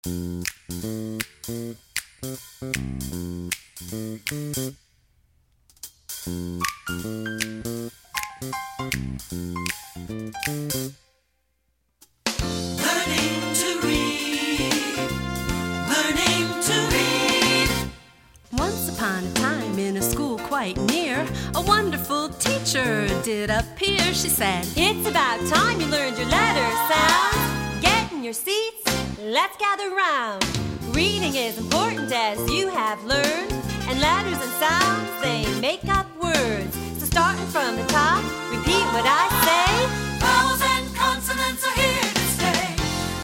A wonderful teacher did appear. She said, "It's about time you learned your letter sounds. Get in your seats, let's gather round. Reading is important as you have learned, and letters and sounds, they make up words. So starting from the top, repeat what I